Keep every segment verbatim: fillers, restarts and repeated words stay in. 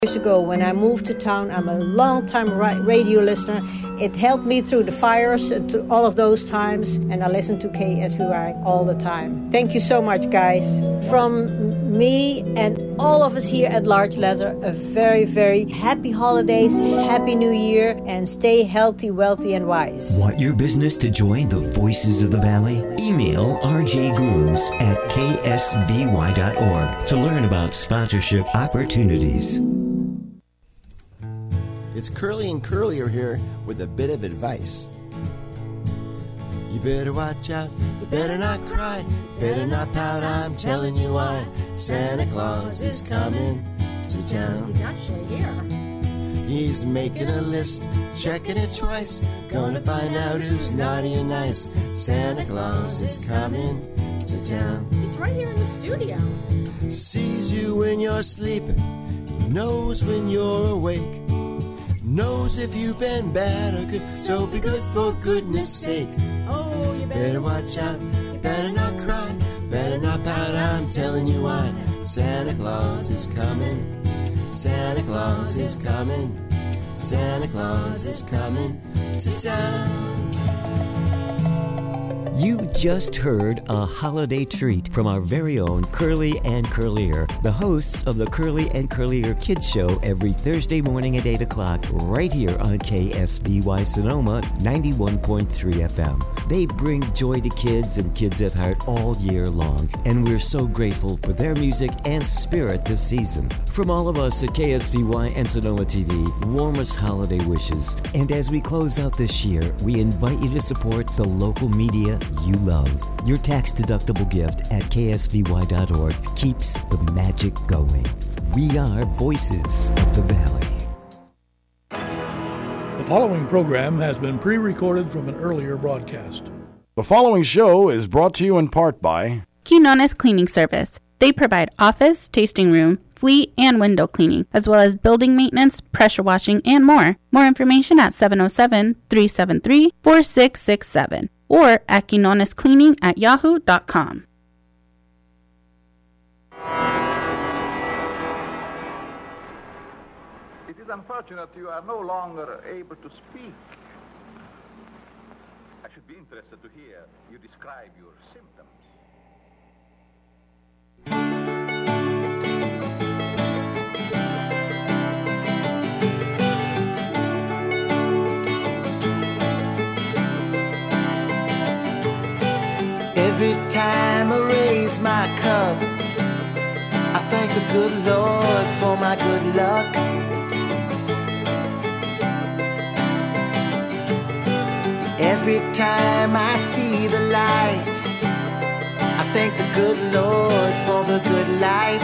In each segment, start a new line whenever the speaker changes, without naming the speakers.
Years ago, when I moved to town, I'm a long-time radio listener. It helped me through the fires, to all of those times, and I listen to K S V Y all the time. Thank you so much, guys. From me and all of us here at Large Leather, a very, very happy holidays, happy new year, and stay healthy, wealthy, and wise.
Want your business to join the Voices of the Valley? Email r j grooms at k s v y dot org to learn about sponsorship opportunities.
It's Curly and Curlier here with a bit of advice. You better watch out, you better not cry, better not pout, I'm telling you why. Santa Claus is coming to town.
He's actually here.
He's making a list, checking it twice, gonna find out who's naughty and nice. Santa Claus is coming to town.
He's right here in the studio.
Sees you when you're sleeping, knows when you're awake, knows if you've been bad or good, so be good for goodness sake.
Oh, you better,
better watch out, you better not cry, better not pout, I'm telling you why. Santa Claus is coming, Santa Claus is coming, Santa Claus is coming to town.
You just heard a holiday treat from our very own Curly and Curlier, the hosts of the Curly and Curlier Kids Show every Thursday morning at eight o'clock, right here on K S V Y Sonoma ninety-one point three F M. They bring joy to kids and kids at heart all year long, and we're so grateful for their music and spirit this season. From all of us at K S V Y and Sonoma T V, warmest holiday wishes. And as we close out this year, we invite you to support the local media you love. Your tax-deductible gift at k s v y dot org keeps the magic going. We are Voices of the Valley.
The following program has been pre-recorded from an earlier broadcast.
The following show is brought to you in part by
Quinones Cleaning Service. They provide office, tasting room, fleet, and window cleaning, as well as building maintenance, pressure washing, and more. More information at seven oh seven, three seven three, four six six seven or at quinonescleaning at yahoo dot com.
It is unfortunate you are no longer able to speak. I should be interested to hear you describe your symptoms.
Every time I raise my cup, I thank the good Lord for my good luck. Every time I see the light, I thank the good Lord for the good life.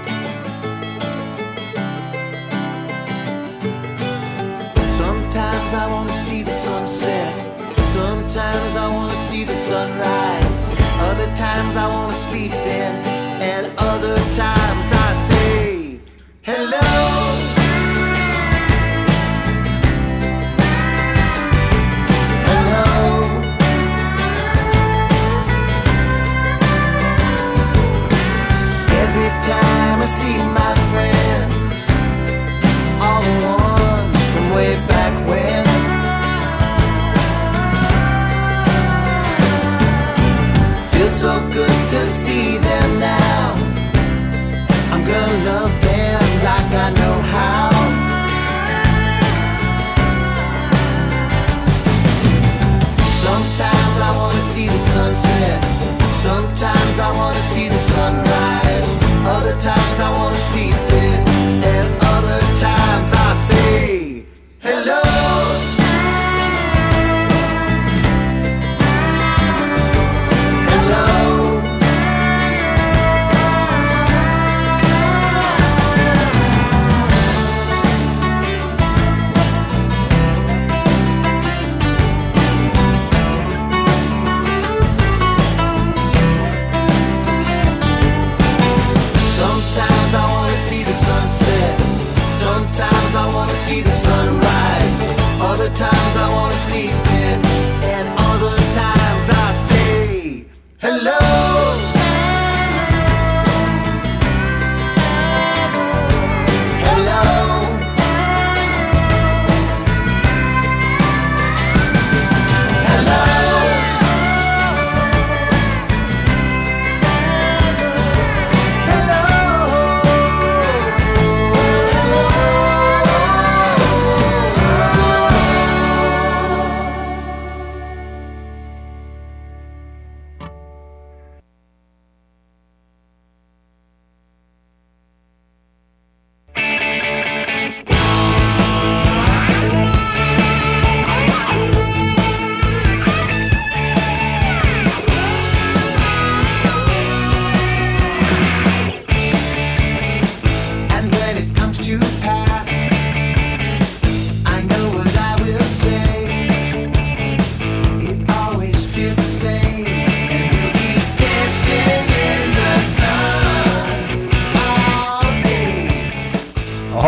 Sometimes I want to see the sunset, sometimes I want to see the sunrise, other times I want to sleep in, and other times I say hello. Every time I see my friends, all the ones from way back when, feels so good to see them now. I'm gonna love them like I know how. Sometimes I wanna see the sunset, sometimes I wanna see the sunrise, other times I wanna sleep in, and other times I say hello. Hello. Sometimes I wanna see the sunset, sometimes I wanna see the sunrise, other times I wanna sleep in, and other times I say hello. Hello.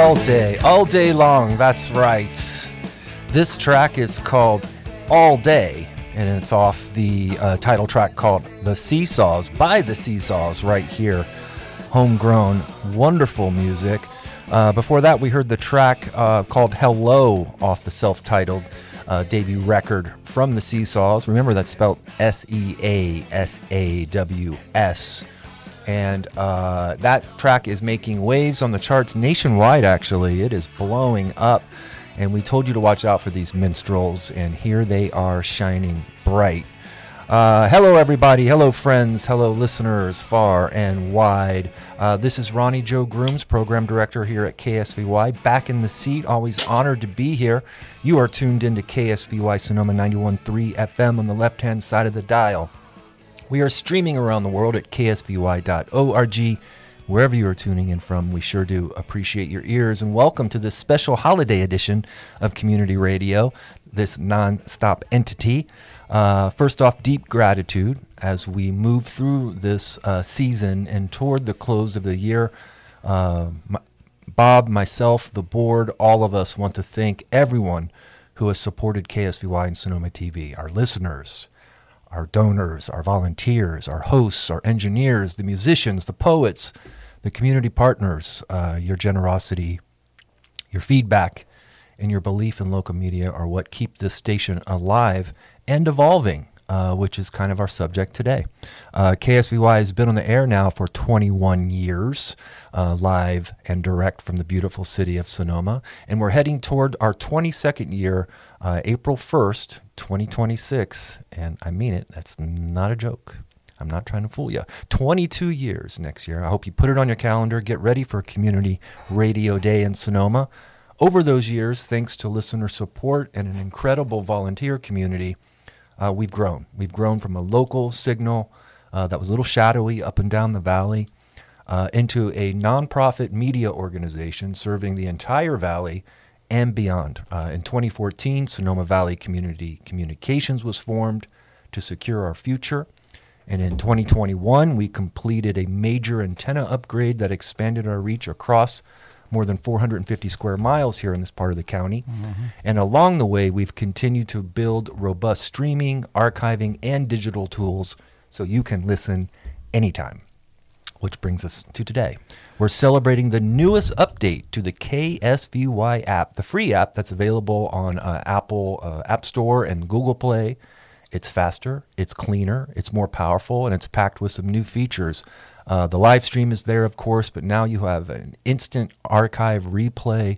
All day, all day long, that's right. This track is called All Day, and it's off the uh, title track called The Seesaws by The Seesaws right here. Homegrown, wonderful music. Uh, before that, we heard the track uh, called Hello off the self-titled uh, debut record from The Seesaws. Remember, that's spelled S E A S A W S. And uh, that track is making waves on the charts nationwide, actually. It is blowing up. And we told you to watch out for these minstrels, and here they are shining bright. Uh, hello, everybody. Hello, friends. Hello, listeners far and wide. Uh, this is Ronnie Joe Grooms, Program Director here at K S V Y. Back in the seat, always honored to be here. You are tuned into K S V Y Sonoma ninety-one point three F M on the left-hand side of the dial. We are streaming around the world at K S V Y dot org. Wherever you are tuning in from, we sure do appreciate your ears. And welcome to this special holiday edition of Community Radio, this non-stop entity. Uh, first off, deep gratitude as we move through this uh, season and toward the close of the year. Uh, my, Bob, myself, the board, all of us want to thank everyone who has supported K S V Y and Sonoma T V, our listeners, our donors, our volunteers, our hosts, our engineers, the musicians, the poets, the community partners. Uh, your generosity, your feedback, and your belief in local media are what keep this station alive and evolving, uh, which is kind of our subject today. Uh, K S V Y has been on the air now for twenty-one years, uh, live and direct from the beautiful city of Sonoma. And we're heading toward our twenty-second year, uh, April first, twenty twenty-six. And I mean it, that's not a joke. I'm not trying to fool you. twenty-two years next year. I hope you put it on your calendar. Get ready for Community Radio Day in Sonoma. Over those years, thanks to listener support and an incredible volunteer community, uh, we've grown. We've grown from a local signal uh, that was a little shadowy up and down the valley uh, into a nonprofit media organization serving the entire valley and beyond. Uh, in twenty fourteen, Sonoma Valley Community Communications was formed to secure our future. And in twenty twenty-one, we completed a major antenna upgrade that expanded our reach across more than four hundred fifty square miles here in this part of the county. Mm-hmm. And along the way, we've continued to build robust streaming, archiving, and digital tools so you can listen anytime. Which brings us to today. We're celebrating the newest update to the K S V Y app, the free app that's available on uh, Apple uh, App Store and Google Play. It's faster, it's cleaner, it's more powerful, and it's packed with some new features. Uh, the live stream is there, of course, but now you have an instant archive replay,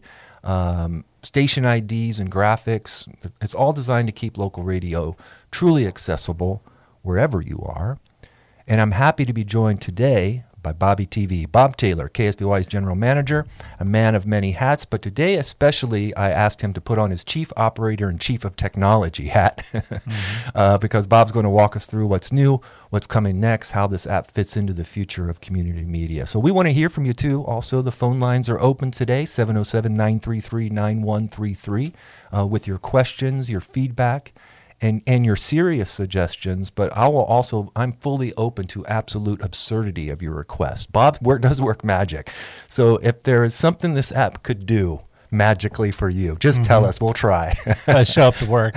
um, station I Ds and graphics. It's all designed to keep local radio truly accessible wherever you are. And I'm happy to be joined today by Bobby T V. Bob Taylor, K S V Y's general manager, a man of many hats, but today especially I asked him to put on his chief operator and chief of technology hat mm-hmm. uh, because Bob's going to walk us through what's new, what's coming next, how this app fits into the future of community media. So we want to hear from you too. Also, the phone lines are open today, seven oh seven, nine three three, nine one three three, uh, with your questions, your feedback, and and your serious suggestions, but I will also, I'm fully open to absolute absurdity of your request. Bob work, does work magic. So if there is something this app could do magically for you, just mm-hmm. tell us, we'll try.
Let's show up to work.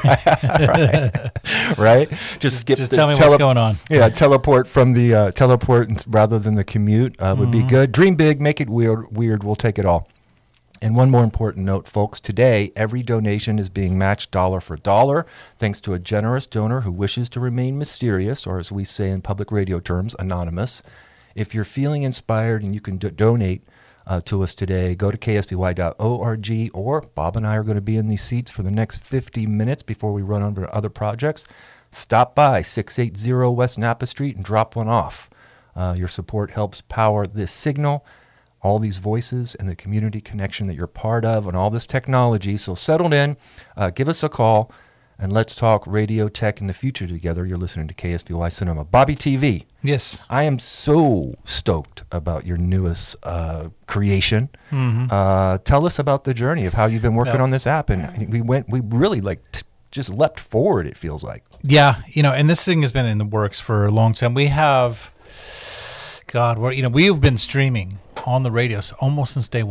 right. right? Just skip
Just
the
tell me
tele-
what's going on.
Yeah, teleport from the, uh, teleport rather than the commute uh, would mm-hmm. be good. Dream big, make it weird, weird, we'll take it all. And one more important note, folks. Today, every donation is being matched dollar for dollar, thanks to a generous donor who wishes to remain mysterious, or as we say in public radio terms, anonymous. If you're feeling inspired and you can do- donate uh, to us today, go to K S V Y dot org, or Bob and I are going to be in these seats for the next fifty minutes before we run on to other projects. Stop by six eighty West Napa Street and drop one off. Uh, your support helps power this signal, all these voices and the community connection that you're part of and all this technology. So settle in, uh, give us a call, and let's talk radio tech in the future together. You're listening to K S V Y Sonoma. Bobby T V.
Yes.
I am so stoked about your newest uh, creation. Mm-hmm. Uh, tell us about the journey of how you've been working yeah. on this app. And we went, we really like t- just leapt forward, it feels like.
Yeah. You know, and this thing has been in the works for a long time. We have, God, we're, you know, we've been streaming on the radio almost since day one.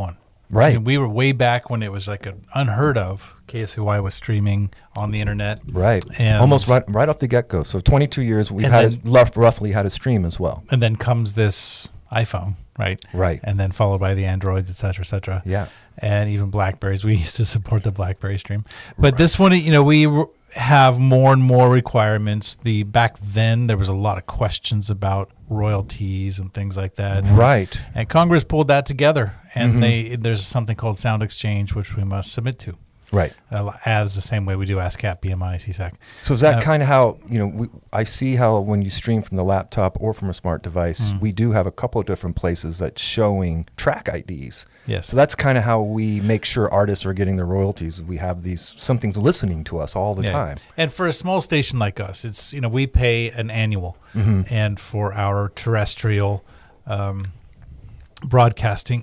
Right.
I mean, we were way back when it was like an unheard of. K S C Y was streaming on the internet.
Right.
And
almost right right off the get-go. So twenty-two years, we've had
then,
a, rough, roughly had a stream as well.
And then comes this iPhone, right?
Right.
And then followed by the Androids, et cetera, et cetera.
Yeah.
And even Blackberries. We used to support the Blackberry stream. But right. this one, you know, we w- have more and more requirements. The back then, there was a lot of questions about royalties and things like that.
Right.
And, and Congress pulled that together. And
mm-hmm.
they there's something called Sound Exchange, which we must submit to.
Right.
Uh, as the same way we do ASCAP, B M I, C SAC.
So is that
uh,
kind of how, you know, we, I see how when you stream from the laptop or from a smart device, mm. we do have a couple of different places that's showing track I Ds.
Yes.
So that's kind of how we make sure artists are getting their royalties. We have these, something's listening to us all the
yeah.
time.
And for a small station like us, it's, you know, we pay an annual.
Mm-hmm.
And for our terrestrial um, broadcasting,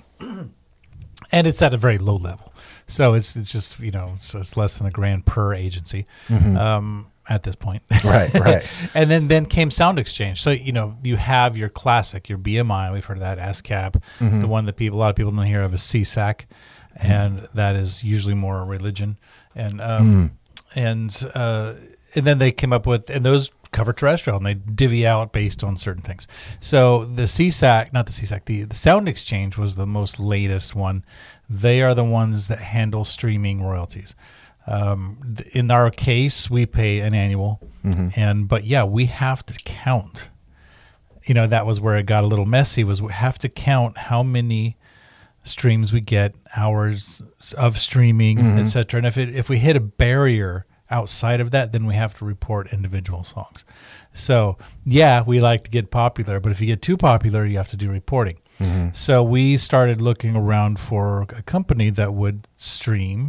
and it's at a very low level. So it's it's just, you know, so it's less than a grand per agency
mm-hmm.
um, at this point.
Right, right.
And then, then came Sound Exchange. So, you know, you have your classic, your B M I, we've heard of that, ASCAP.
Mm-hmm.
The one that people, a lot of people don't hear of is C SAC, mm-hmm. and that is usually more religion. And um, mm. and uh, and then they came up with, and those cover terrestrial, and they divvy out based on certain things. So the C SAC, not the C SAC, the, the Sound Exchange was the most latest one. They are the ones that handle streaming royalties. Um, th- in our case, we pay an annual, mm-hmm. and but yeah, we have to count. You know, that was where it got a little messy. Was we have to count how many streams we get, hours of streaming, mm-hmm. et cetera. And if it if we hit a barrier outside of that, then we have to report individual songs. So yeah, we like to get popular, but if you get too popular, you have to do reporting.
Mm-hmm.
So we started looking around for a company that would stream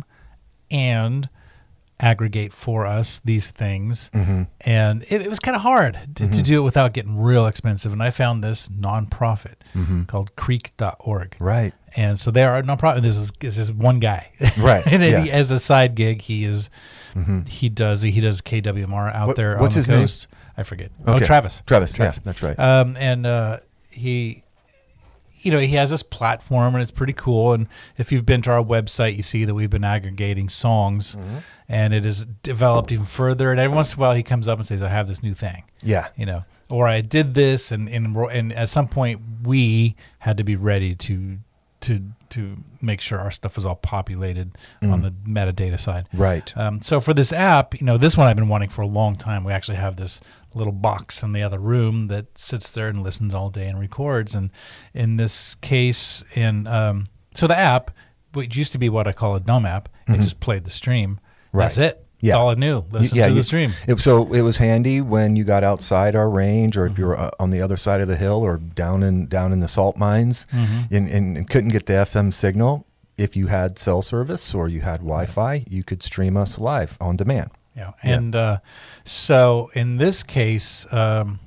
and aggregate for us these things.
Mm-hmm.
And it, it was kind of hard to,
mm-hmm.
to do it without getting real expensive. And I found this nonprofit
mm-hmm.
called creek dot org.
Right.
And so they are a nonprofit. This is, this is one guy.
Right.
And
yeah.
he, as a side gig, he is
mm-hmm.
he does he does K W M R out
what,
there
what's
on the
his
coast.
Name?
I forget.
Okay.
Oh, Travis.
Travis.
Travis.
Yeah, that's right.
Um, and uh, he... You know, he has this platform, and it's pretty cool. And if you've been to our website, you see that we've been aggregating songs,
mm-hmm.
and it has developed even further. And every once in a while, he comes up and says, "I have this new thing."
Yeah,
you know, or I did this, and and, and at some point, we had to be ready to to to make sure our stuff was all populated mm. on the metadata side.
Right.
Um, so for this app, you know, this one I've been wanting for a long time. We actually have this little box in the other room that sits there and listens all day and records. And in this case, in um, so the app, which used to be what I call a dumb app, mm-hmm. it just played the stream.
Right.
That's it.
Yeah.
That's all it knew. Listen
yeah,
to
you,
the stream.
It, so it was handy when you got outside our range, or if
mm-hmm.
you were uh, on the other side of the hill, or down in down in the salt mines,
mm-hmm.
and, and, and couldn't get the F M signal. If you had cell service or you had Wi-Fi, you could stream us live on demand.
Yeah, and yeah. Uh, so in this case, um,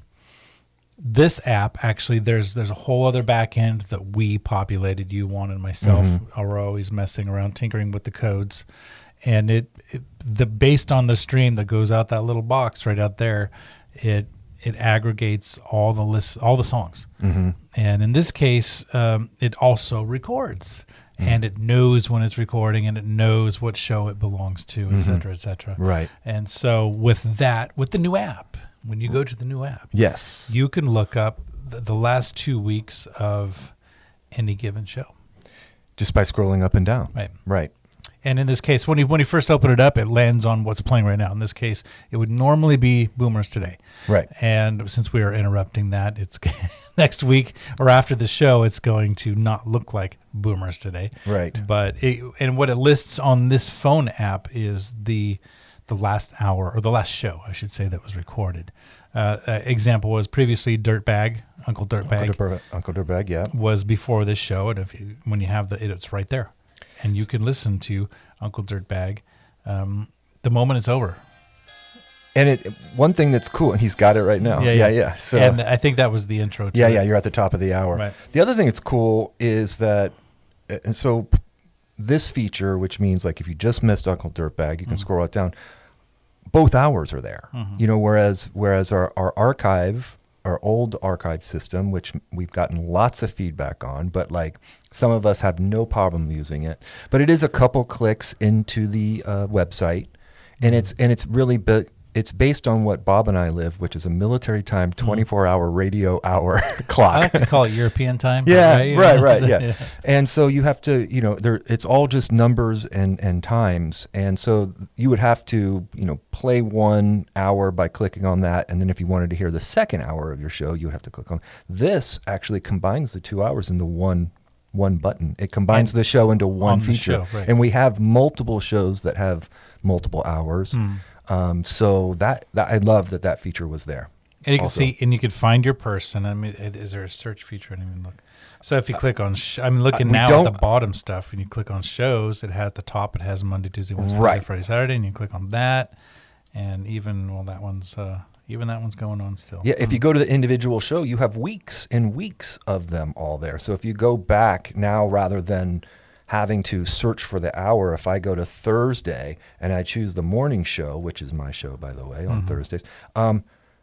this app actually there's there's a whole other back end that we populated. You, Juan, and myself
mm-hmm.
are always messing around, tinkering with the codes, and it, it the based on the stream that goes out that little box right out there, it it aggregates all the lists, all the songs,
mm-hmm.
and in this case, um, it also records. And it knows when it's recording, and it knows what show it belongs to, et cetera, et cetera.
Right.
And so with that, with the new app, when you go to the new app,
yes,
you can look up the, the last two weeks of any given show.
Just by scrolling up and down.
Right.
Right.
And in this case, when you when you first open it up, it lands on what's playing right now. In this case, it would normally be Boomers Today.
Right.
And since we are interrupting that, it's next week or after the show, it's going to not look like Boomers Today.
Right.
But it, and what it lists on this phone app is the the last hour or the last show, I should say, that was recorded. Uh, uh, example was previously Dirtbag, Uncle Dirtbag.
Uncle Dirtbag, Uncle Dirtbag, yeah.
Was before this show, and if you, when you have the, it, it's right there. And you can listen to Uncle Dirtbag um, the moment it's over.
And it one thing that's cool, and he's got it right now.
Yeah,
yeah,
yeah.
yeah. So,
and I think that was the intro to
Yeah,
it.
yeah, you're at the top of the hour.
Right.
The other thing that's cool is that, and so this feature, which means like if you just missed Uncle Dirtbag, you can mm-hmm. scroll it down. Both hours are there.
Mm-hmm.
You know, whereas whereas our, our archive our old archive system, which we've gotten lots of feedback on, but like some of us have no problem using it. But it is a couple clicks into the uh, website, and it's and it's really bi- it's based on what Bob and I live, which is a military time, twenty-four hour radio hour clock.
I like to call it European time.
Yeah,
right,
right, right, yeah.
yeah.
And so you have to, you know, there it's all just numbers and, and times. And so you would have to, you know, play one hour by clicking on that. And then if you wanted to hear the second hour of your show, you would have to click on. This actually combines the two hours into one one button. It combines
And
the show into one
on the
feature.
show, right.
And we have multiple shows that have multiple hours.
Mm.
Um, so that, that I love that that feature was there.
And you can
also.
see, and you could find your person. I mean, is there a search feature? I didn't even look. So if you click on, sh- I'm looking
Uh, we
now at
don't-
the bottom stuff, and you click on shows. It has at the top. It has Monday, Tuesday, Wednesday,
Right.
Thursday, Friday, Saturday, and you click on that, and even well, that one's uh, even that one's going on still.
Yeah, if you go to the individual show, you have weeks and weeks of them all there. So if you go back now, rather than having to search for the hour, if I go to Thursday and I choose the morning show, which is my show, by the way, on
Mhm.
Thursdays, um,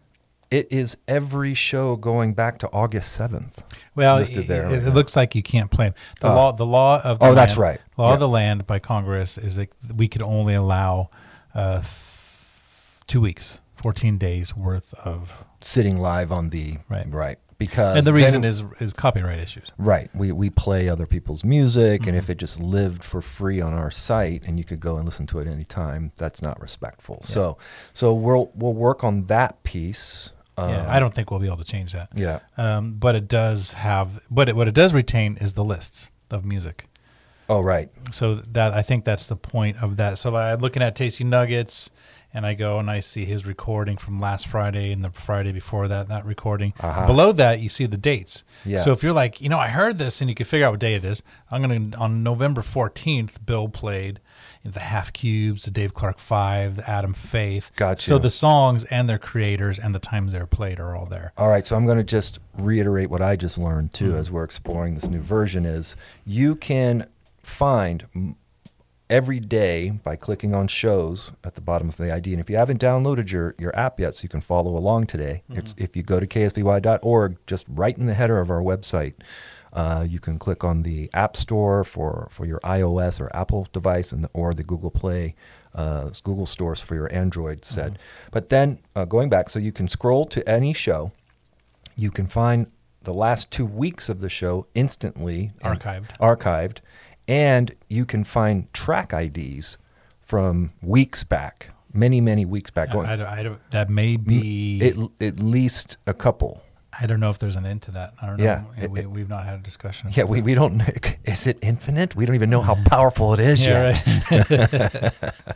it is every show going back to August seventh.
Well,
listed
it,
there
it,
right
it
now.
looks like you can't play 'em. The
Uh,
law, the law of the
oh,
land,
that's right.
Law
Yeah.
of the land by Congress is that we could only allow uh, th- two weeks, fourteen days worth of
sitting live on the
right,
right. Because
and the reason
then-
is is copyright issues.
Right. We we play other people's music,
Mm-hmm.
and if it just lived for free on our site and you could go and listen to it anytime, that's not respectful.
Yeah.
So so we'll we'll work on that piece.
Yeah,
Um,
I don't think we'll be able to change that.
Yeah.
Um, but it does have, but it, what it does retain is the lists of music.
Oh, right.
So that I think that's the point of that. So like, I'm looking at Tasty Nuggets, and I go and I see his recording from last Friday and the Friday before that, that recording.
Uh-huh.
Below that, you see the dates.
Yeah.
So if you're like, you know, I heard this, and you can figure out what day it is. I'm gonna on November fourteenth, Bill played the Half Cubes, the Dave Clark Five, the Adam Faith.
Gotcha.
So the songs and their creators and the times they're played are all there.
All right, so I'm going to just reiterate what I just learned too
Mhm.
as we're exploring this new version is you can find m- every day by clicking on shows at the bottom of the I D. And if you haven't downloaded your, your app yet so you can follow along today,
Mhm.
it's, if you go to K S V Y dot org, just right in the header of our website, uh, you can click on the App Store for, for your iOS or Apple device and the, or the Google Play, uh, Google stores for your Android set.
Mhm.
But then uh, going back, so you can scroll to any show. You can find the last two weeks of the show instantly and
Archived.
archived, and you can find track I Ds from weeks back, many, many weeks back.
I, I, I, that may be
It, at least a couple.
I don't know if there's an end to that. I don't know.
Yeah,
Yeah, we,
it-
we've not had a discussion.
Yeah, we, we don't. Is it infinite? We don't even know how powerful it is
Yeah,
yet.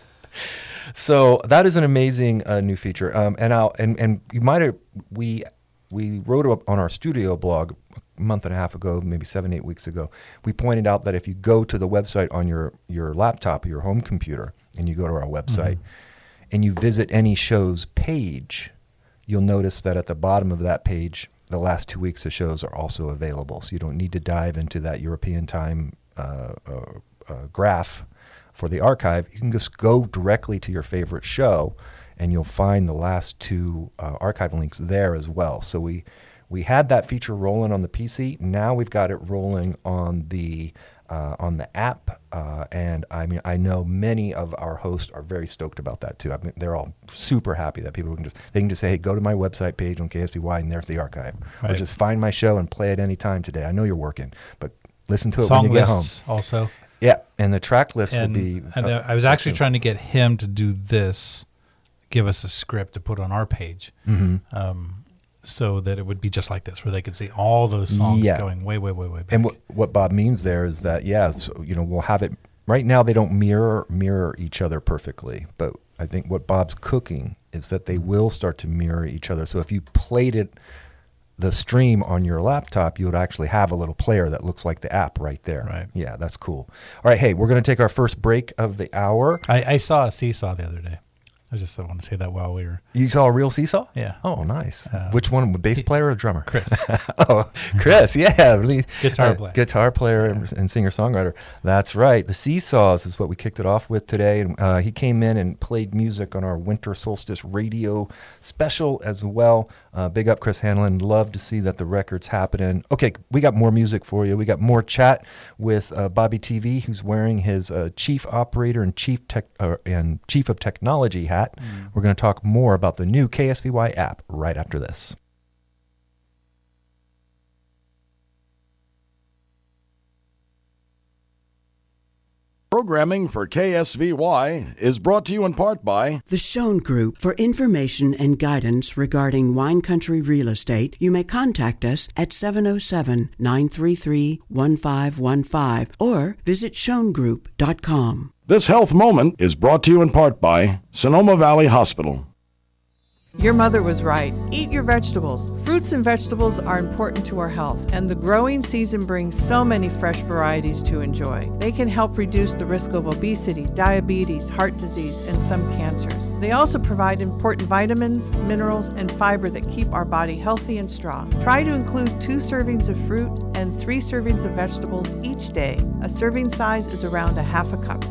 So that is an amazing uh, new feature. Um, and I'll and and you might have we we wrote up on our studio blog a month and a half ago, maybe seven eight weeks ago. We pointed out that if you go to the website on your your laptop or your home computer, and you go to our website, and you visit any show's page, you'll notice that at the bottom of that page, the last two weeks of shows are also available. So you don't need to dive into that European time uh, uh, uh, graph for the archive. You can just go directly to your favorite show, and you'll find the last two uh, archive links there as well. So we we had that feature rolling on the P C. Now we've got it rolling on the uh, on the app, uh, and I mean I know many of our hosts are very stoked about that too. I mean, they're all super happy that people can just they can just say, hey, go to my website page on K S V Y, and there's the archive,
Right.
or just find my show and play it anytime today. I know you're working, but listen to it
Song
when you get home.
lists also.
Yeah, and the track list
And,
will be.
and
uh,
uh, I was actually trying to get him to do this, give us a script to put on our page,
Mhm.
um, so that it would be just like this, where they could see all those songs
Yeah.
going way, way, way, way back.
And what what Bob means there is that yeah, so, you know, we'll have it right now. They don't mirror mirror each other perfectly, but I think what Bob's cooking is that they will start to mirror each other. So if you played it, the stream on your laptop, you would actually have a little player that looks like the app right there.
Right.
Yeah, that's cool. All right, hey, we're going to take our first break of the hour.
I, I saw a seesaw the other day. I just I want to say that while we were.
You saw a real seesaw?
Yeah.
Oh, nice.
Uh,
Which one? Bass player or drummer?
Chris.
oh, Chris. Yeah. Really,
Guitar
uh,
player.
Guitar player and, and singer-songwriter. That's right. The Seesaws is what we kicked it off with today. And uh, he came in and played music on our Winter Solstice radio special as well. Uh, big up Chris Hanlon. Love to see that the record's happening. Okay, we got more music for you. We got more chat with uh, Bobby T V, who's wearing his uh, chief operator and chief tech uh, and chief of technology hat. Mm. We're going to talk more about the new K S V Y app right after this.
Programming for K S V Y is brought to you in part by
The Schoen Group. For information and guidance regarding wine country real estate, you may contact us at seven oh seven, nine three three, one five one five or visit schoen group dot com.
This health moment is brought to you in part by Sonoma Valley Hospital.
Your mother was right. Eat your vegetables. Fruits and vegetables are important to our health, and the growing season brings so many fresh varieties to enjoy. They can help reduce the risk of obesity, diabetes, heart disease, and some cancers. They also provide important vitamins, minerals, and fiber that keep our body healthy and strong. Try to include two servings of fruit and three servings of vegetables each day. A serving size is around a half a cup.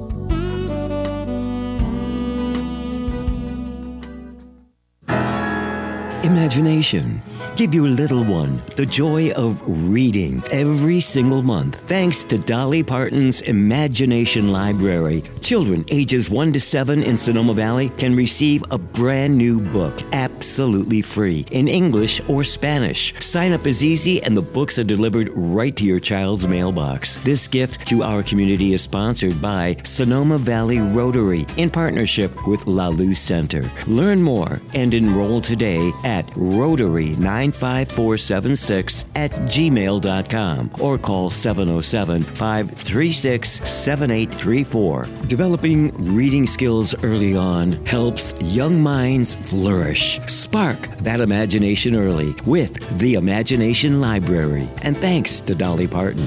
Imagination. Give your little one the joy of reading every single month thanks to Dolly Parton's Imagination Library. Children ages one to seven in Sonoma Valley can receive a brand new book absolutely free in English or Spanish. Sign up is easy and the books are delivered right to your child's mailbox. This gift to our community is sponsored by Sonoma Valley Rotary in partnership with La Luz Center. Learn more and enroll today at Rotary nine five four seven six at gmail dot com or call seven oh seven, five three six, seven eight three four. Developing reading skills early on helps young minds flourish. Spark that imagination early with the Imagination Library. And thanks to Dolly Parton.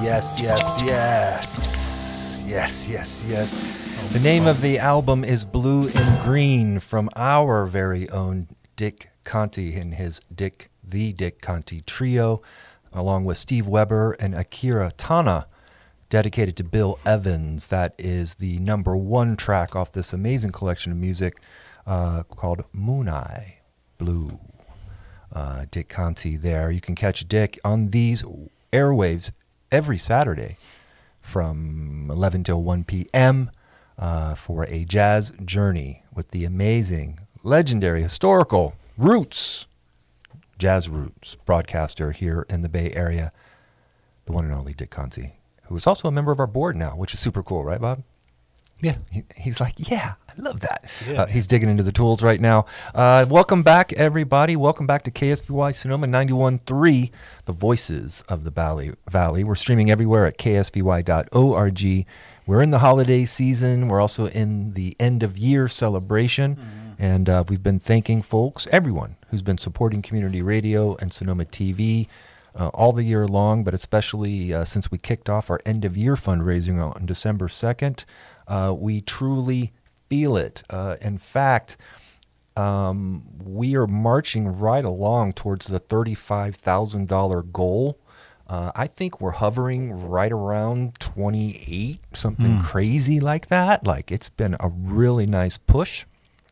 Yes, yes, yes. Yes, yes, yes. The name of the album is Blue and Green from our very own Dick Conti and his Dick, the Dick Conti Trio, along with Steve Weber and Akira Tana, dedicated to Bill Evans. That is the number one track off this amazing collection of music uh, called Moon Eye Blue. Uh, Dick Conti there. You can catch Dick on these airwaves every Saturday from eleven till one p.m. Uh, for a jazz journey with the amazing, legendary, historical Roots, Jazz Roots broadcaster here in the Bay Area, the one and only Dick Conti, who is also a member of our board now, which is super cool, right, Bob?
Yeah.
He, he's like, yeah, I love that.
Yeah,
uh, he's digging into the tools right now. Uh, welcome back, everybody. Welcome back to K S V Y Sonoma ninety-one point three, the voices of the Valley. Valley. We're streaming everywhere at K S V Y dot org. We're in the holiday season. We're also in the end of year celebration. Mm-hmm. And uh, we've been thanking folks, everyone who's been supporting community radio and Sonoma T V uh, all the year long, but especially uh, since we kicked off our end of year fundraising on December second. Uh, we truly feel it. Uh, in fact, um, we are marching right along towards the thirty-five thousand dollars goal. Uh, I think we're hovering right around twenty-eight, something mm. crazy like that. Like, it's been a really nice push.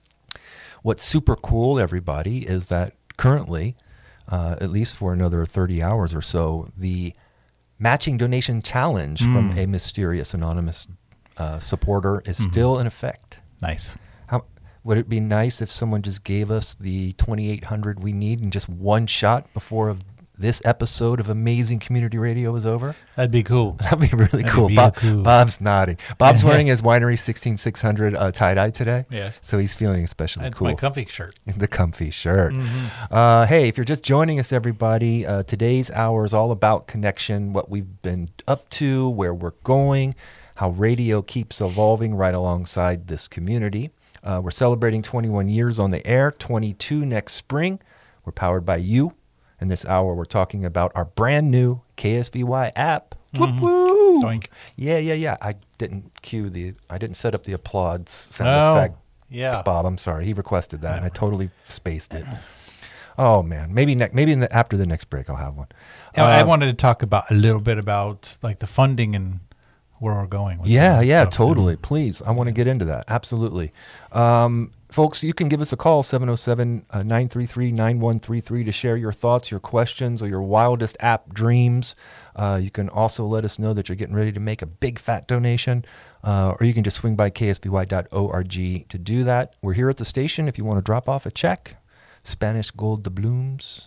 What's super cool, everybody, is that currently, uh, at least for another thirty hours or so, the matching donation challenge mm. from a mysterious anonymous uh, supporter is mm-hmm. still in effect.
Nice.
How would it be nice if someone just gave us the twenty-eight hundred we need in just one shot before a this episode of Amazing Community Radio is over?
That'd be cool.
That'd be really
That'd
cool.
Be
Bob,
cool.
Bob's nodding. Bob's wearing his Winery sixteen six hundred uh, tie-dye today.
Yeah.
So he's feeling especially
That's
cool.
my comfy shirt.
The comfy shirt.
Mm-hmm.
Uh, hey, if you're just joining us, everybody, uh, today's hour is all about connection, what we've been up to, where we're going, how radio keeps evolving right alongside this community. Uh, we're celebrating twenty-one years on the air, twenty-two next spring. We're powered by you. In this hour, we're talking about our brand new K S V Y app.
Mm-hmm.
Whoop, woo!
Doink.
Yeah, yeah, yeah. I didn't cue the, I didn't set up the applause sound
oh,
effect.
Yeah.
Bob, I'm sorry. He requested that, and I totally spaced it. Oh man, maybe ne- maybe in the, after the next break, I'll have one.
Uh, I
Um,
wanted to talk about a little bit about like the funding and where we're going. With
Yeah,
that
yeah,
stuff.
totally. Please, I want to get into that. Absolutely. Um, folks, you can give us a call, seven oh seven, nine three three, nine one three three, to share your thoughts, your questions, or your wildest app dreams. Uh, you can also let us know that you're getting ready to make a big fat donation, uh, or you can just swing by K S V Y dot org to do that. We're here at the station if you want to drop off a check. Spanish gold doubloons.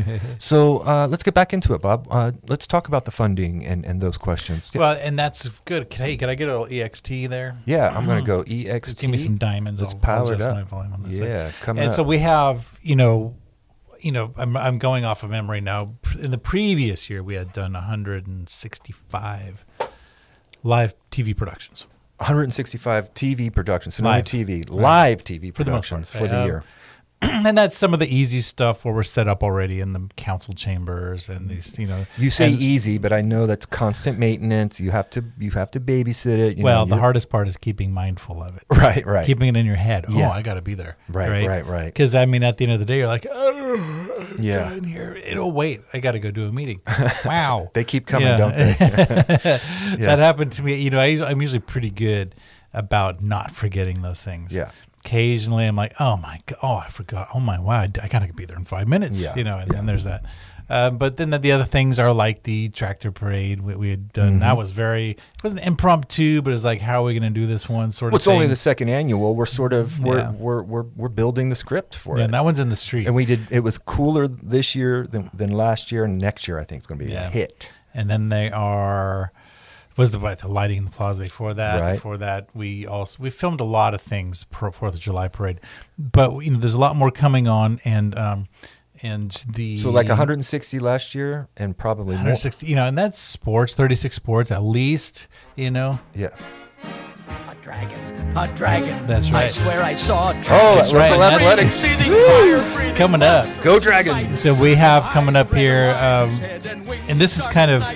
So uh, let's get back into it, Bob. Uh, let's talk about the funding and, and those questions.
Well, and that's good. Can I, can I get a little E X T there?
Yeah, I'm going to go E X T.
Just give me some diamonds.
Let's
I'll,
pile
I'll
it
adjust
up.
my volume on this
Yeah,
thing.
coming
And
up.
so we have, you know, you know, I'm I'm going off of memory now. In the previous year, we had done one hundred sixty-five live T V productions.
one hundred sixty-five T V productions, Sonoma
Live.
T V,
Right.
live T V
For the most
productions
part,
for the
uh,
year.
And that's some of the easy stuff where we're set up already in the council chambers and these, you know.
You say
and-
easy, but I know that's constant maintenance. You have to you have to babysit it. You
well,
know,
the
you're-
hardest part is keeping mindful of it.
Right, right.
Keeping it in your head.
Yeah.
Oh, I got to be there.
Right, right, right.
Because, I mean, at the end of the day, you're like, oh,
Yeah.
in here. It'll wait. I got to go do a meeting. Wow.
They keep coming,
Yeah.
don't they? Yeah.
That happened to me. You know, I, I'm usually pretty good about not forgetting those things.
Yeah.
Occasionally, I'm like, oh my god, oh I forgot, oh my wow, I, I gotta be there in five minutes.
Yeah,
You know, and
yeah.
then there's that. Uh, but then the, the other things are like the tractor parade we, we had done.
Mhm.
That was very, it wasn't impromptu, but it was like, how are we going to do this one sort
Well,
of
it's
thing.
only the second annual. We're sort of we're
Yeah.
we're, we're we're building the script for
Yeah,
it.
and that one's in the street.
And we did. It was cooler this year than than last year, and next year I think it's going to be
Yeah.
a hit.
And then they are was the, what, the lighting in the plaza before that.
Right.
Before that, we also we filmed a lot of things for Fourth of July parade, but you know there's a lot more coming on, and um and the
So like one hundred sixty last year, and probably
one
more.
hundred sixty, you know, and that's sports, thirty-six sports at least, you know.
Yeah.
A dragon, a dragon.
That's right.
I swear I saw a dragon.
Oh,
That's right.
local
That's
athletics.
Seething fire breathing
Coming up.
Go Dragons.
So we have coming up here, um, and this is kind of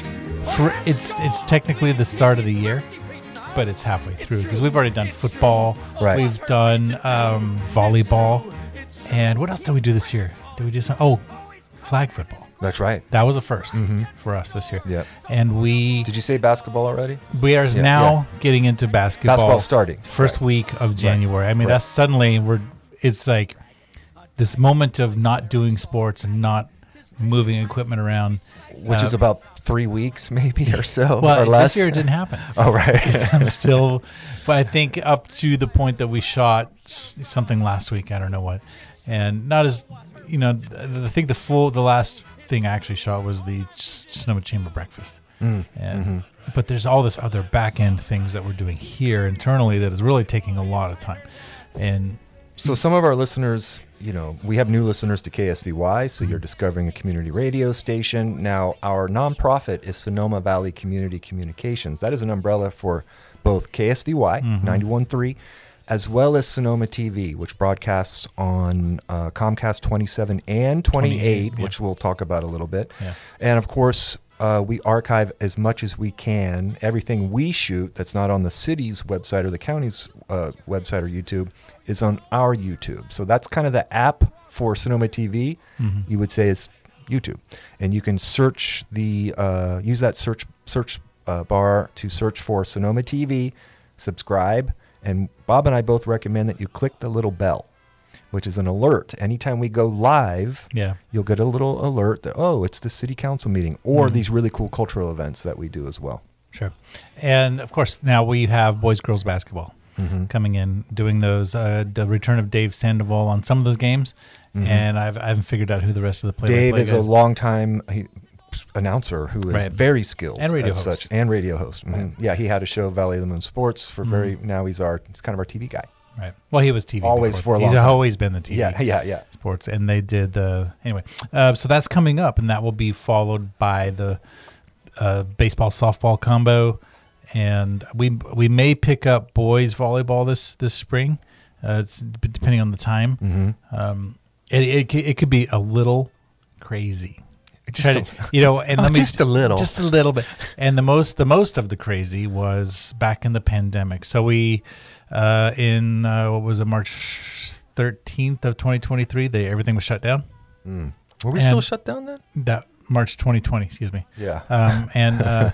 for it's it's technically the start of the year, but it's halfway through because we've already done football,
Right.
we've done um, volleyball, and what else did we do this year? Did we do some? Oh, flag football.
That's right.
That was a 1st
Mm-hmm.
for us this year.
Yeah.
And we
Did you say basketball already?
we are
Yeah,
now
yeah.
getting into basketball.
Basketball starting.
First
Right.
week of January. I mean,
Right.
that's suddenly we're. It's like this moment of not doing sports and not moving equipment around,
Which
uh,
is about three weeks maybe or so,
well,
or less.
this year it didn't happen.
Oh, right.
'Cause I'm still, but I think up to the point that we shot s- something last week. I don't know what, and not as you know. th- I think the full, the last thing I actually shot was the S- Sonoma Chamber breakfast,
Mm,
and
mhm.
but there's all this other back end things that we're doing here internally that is really taking a lot of time, and
So some of our listeners, you know, we have new listeners to K S V Y, so you're discovering a community radio station. Now, our nonprofit is Sonoma Valley Community Communications. That is an umbrella for both K S V Y,
Mhm.
ninety-one point three, as well as Sonoma T V, which broadcasts on uh, Comcast twenty-seven and twenty-eight,
twenty-eight, yeah.
which we'll talk about a little bit.
Yeah.
And, of course, uh, we archive as much as we can. Everything we shoot that's not on the city's website or the county's uh, website or YouTube is on our YouTube. So that's kind of the app for Sonoma T V,
Mhm.
you would say is YouTube. And you can search the, uh, use that search search uh, bar to search for Sonoma T V, subscribe, and Bob and I both recommend that you click the little bell, which is an alert. Anytime we go live,
Yeah.
you'll get a little alert that, oh, it's the city council meeting, or
Mhm.
these really cool cultural events that we do as well.
Sure. And of course, now we have boys girls basketball
Mhm.
coming in, doing those, uh, the return of Dave Sandoval on some of those games.
Mhm.
And I've, I haven't figured out who the rest of the play
Dave
play
is
guys.
a longtime he, announcer who is
Right.
very skilled
And radio
as
host.
such, and radio host. Mhm.
Right.
Yeah, he had a show, Valley of the Moon Sports, for
Mhm.
very. Now he's our. He's kind of our T V guy.
Right. Well, he was T V
always
before.
for a
He's
long time.
always been the T V.
Yeah, yeah, yeah.
Sports, and they did the anyway. Uh, so that's coming up, and that will be followed by the uh, baseball softball combo, and we we may pick up boys volleyball this this spring. Uh, it's d- depending on the time.
Mhm.
Um, it, it c- it could be a little crazy.
Just
Try
a-
to- you know, and
Oh,
let me
just a little.
just a little bit. And the most the most of the crazy was back in the pandemic. So we uh, in uh, what was it, March thirteenth of twenty twenty-three, they everything was shut down.
Mm. Were we
And
still shut down then?
That March twenty twenty, excuse me.
Yeah.
Um, and uh,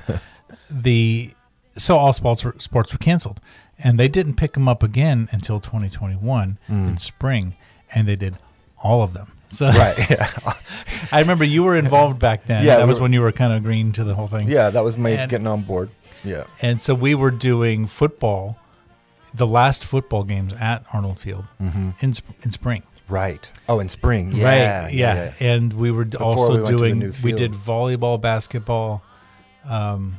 the so all sports were, sports were canceled, and they didn't pick them up again until twenty twenty-one
Mm.
in spring, and they did all of them. So
Right, yeah.
I remember you were involved back then.
Yeah,
that
we
was
were-
when you were kind of green to the whole thing.
Yeah, that was me
And-
getting on board. Yeah.
And so we were doing football, the last football games at Arnold Field
Mhm.
in sp- in spring.
Right. Oh, in spring. Yeah.
Right. Yeah. And we were d-
Before
also
we went to the
doing.
new
We
field.
did volleyball, basketball, um,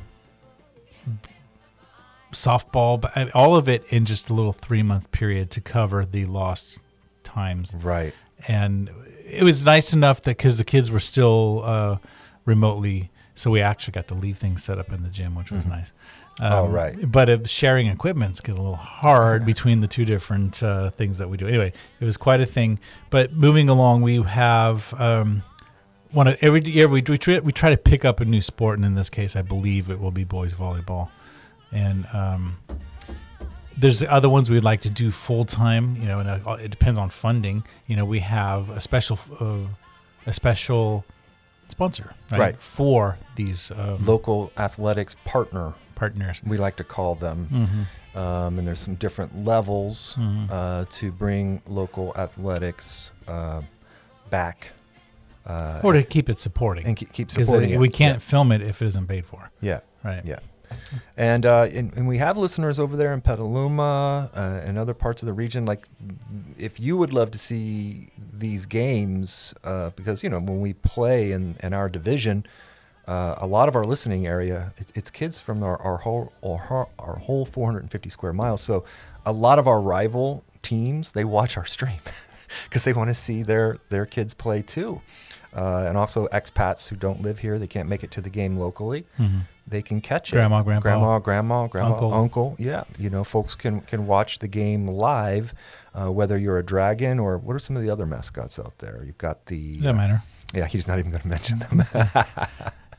softball, but I- all of it in just a little three month period to cover the lost times.
Right.
And it was nice enough that because the kids were still uh, remotely, so we actually got to leave things set up in the gym, which was
Mhm.
nice.
Oh, right.
But uh, sharing equipment's get a little hard between the two different uh, things that we do. Anyway, it was quite a thing. But moving along, we have um, one of every year we we try, we try to pick up a new sport, and in this case, I believe it will be boys volleyball. And um, there's other ones we'd like to do full time. You know, and uh, it depends on funding. You know, we have a special uh, a special sponsor right,
Right.
for these um,
Local athletics partner.
partners.
We like to call them.
Mhm.
Um, and there's some different levels
Mhm.
uh, to bring local athletics uh, back. Uh,
Or to keep it supporting.
And keep, keep
'Cause, uh,
supporting it.
we can't
Yeah.
film it if it isn't paid for.
Yeah.
Right.
Yeah. And, uh, and and we have listeners over there in Petaluma uh, and other parts of the region. Like, if you would love to see these games, uh, because you know when we play in, in our division, uh, a lot of our listening area, it, it's kids from our, our whole our, our whole four hundred fifty square miles. So, a lot of our rival teams, they watch our stream because they want to see their their kids play too. Uh, and also expats who don't live here, they can't make it to the game locally.
Mhm.
They can catch it.
Grandma, grandpa.
grandma, grandma, grandma,
Uncle.
uncle. Yeah, you know, folks can can watch the game live, uh, whether you're a dragon or what are some of the other mascots out there? You've got the.
Doesn't matter.
Yeah, he's not even going to mention them.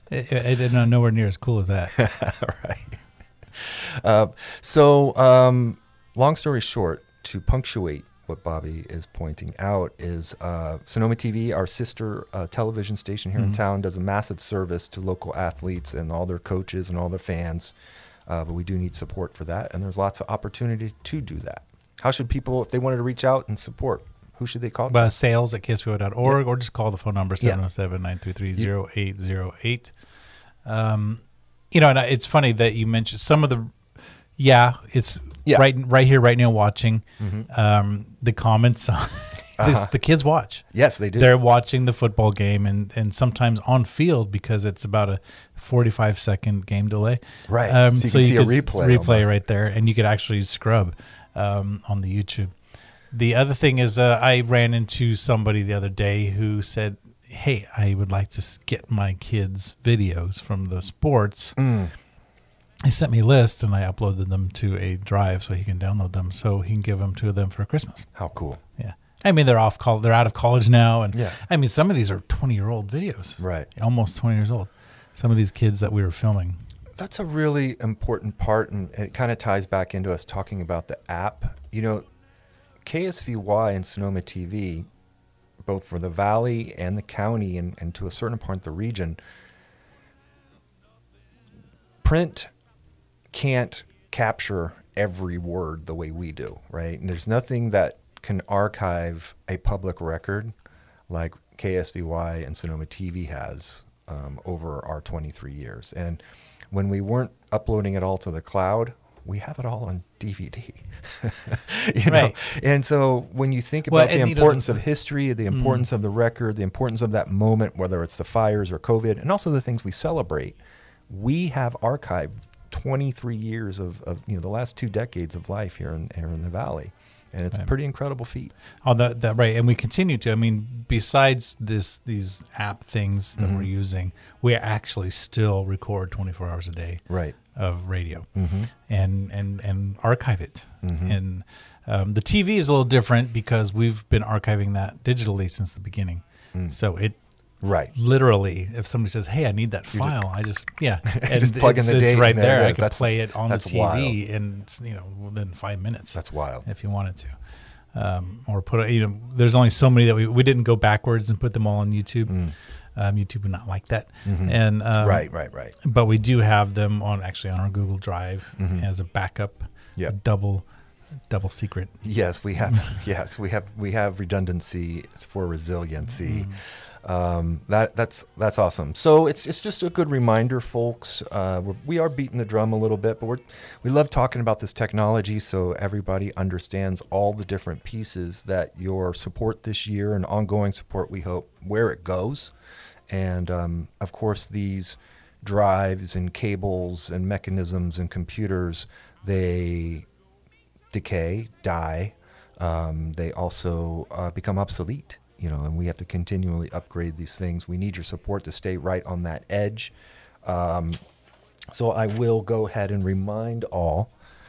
It, it, it, no, nowhere near as cool as that.
Right. Uh, so, um, long story short, to punctuate what Bobby is pointing out is uh, Sonoma T V, our sister uh, television station here
Mhm.
in town, does a massive service to local athletes and all their coaches and all their fans. Uh, but we do need support for that, and there's lots of opportunity to do that. How should people, if they wanted to reach out and support, who should they call?
Uh, sales at K S V Y dot org,
Yeah.
or just call the phone number
Yeah.
seven oh seven, nine three three, oh eight oh eight. Um, you know, and I- it's funny that you mentioned some of the, yeah, it's
Yeah.
right right here, right now watching
Mhm.
um, the comments. on this,
Uh-huh.
The kids watch.
Yes, they do.
They're watching the football game and, and sometimes on field because it's about a forty-five second game delay.
Right.
Um,
So you can see a
could s-
replay
replay
on
right there, and you could actually scrub um, on the YouTube. The other thing is, uh, I ran into somebody the other day who said, "Hey, I would like to s- get my kids' videos from the sports."
Mm.
He sent me a list, and I uploaded them to a drive so he can download them, so he can give them to them for Christmas.
How cool!
Yeah, I mean they're off col- they're out of college now, and
Yeah.
I mean some of these are twenty year old videos,
Right?
Almost twenty years old. Some of these kids that we were filming.
That's a really important part, and it kind of ties back into us talking about the app. You know, K S V Y and Sonoma T V, both for the Valley and the county, and, and to a certain point the region, print can't capture every word the way we do, right? And there's nothing that can archive a public record like K S V Y and Sonoma T V has um, over our twenty-three years. And when we weren't uploading it all to the cloud, we have it all on D V D. you know?
Right.
And so when you think
Well,
about the
and, you know,
importance
the-
of history, the
Mm.
importance of the record, the importance of that moment, whether it's the fires or COVID, and also the things we celebrate, we have archived twenty-three years of, of you know the last two decades of life here in here in the Valley, and it's
Right.
a pretty incredible feat.
Oh, that, that right, and we continue to. I mean, besides this, these app things that
Mhm.
we're using, we actually still record twenty-four hours a day,
Right.
of radio,
Mhm.
and and and archive it.
Mhm.
And um, the T V is a little different because we've been archiving that digitally since the beginning.
Mm.
So it.
Right.
Literally, if somebody says, "Hey, I need that
You just-
file," I just yeah,
You just plug in
it's-
the
it's
date
right
and there it
there. I
is.
can
That's-
play it on the
that's
T V,
wild.
and you know, within five minutes.
That's wild.
If you wanted to, um, or put it, you know, there's only so many that we we didn't go backwards and put them all on YouTube.
Mm.
Um, YouTube would not like that,
Mhm.
and um,
Right, right, right.
But we do have them on actually on our Google Drive
Mhm.
as a backup.
Yep.
A double, double secret.
Yes, we have. yes, we have. We have redundancy for resiliency.
Mm-hmm.
Um, that that's that's awesome. So it's it's just a good reminder, folks. Uh, we're, we are beating the drum a little bit, but we're we love talking about this technology so everybody understands all the different pieces that your support this year and ongoing support, we hope, where it goes, and um, of course these drives and cables and mechanisms and computers, they decay, die. Um, they also uh, become obsolete, you know, and we have to continually upgrade these things. We need your support to stay right on that edge. Um, so I will go ahead and remind all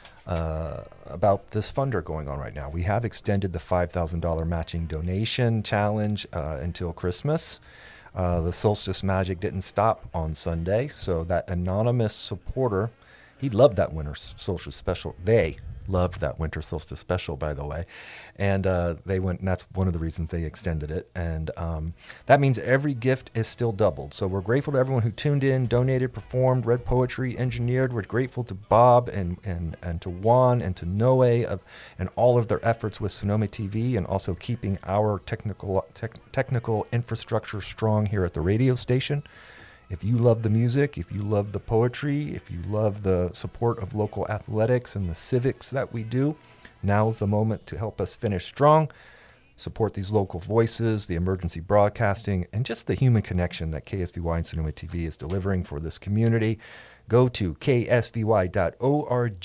uh, about this funder going on right now. We have extended the five thousand dollars matching donation challenge uh, until Christmas. Uh, the Solstice Magic didn't stop on Sunday, so that anonymous supporter, he loved that winter solstice special. They loved that winter solstice special, by the way, and uh, they went. And that's one of the reasons they extended it. And um, that means every gift is still doubled. So we're grateful to everyone who tuned in, donated, performed, read poetry, engineered. We're grateful to Bob and and and to Juan and to Noe of and all of their efforts with Sonoma T V, and also keeping our technical tech, technical infrastructure strong here at the radio station. If you love the music, if you love the poetry, if you love the support of local athletics and the civics that we do, now is the moment to help us finish strong, support these local voices, the emergency broadcasting, and just the human connection that K S V Y and Sonoma T V is delivering for this community. Go to K S V Y dot org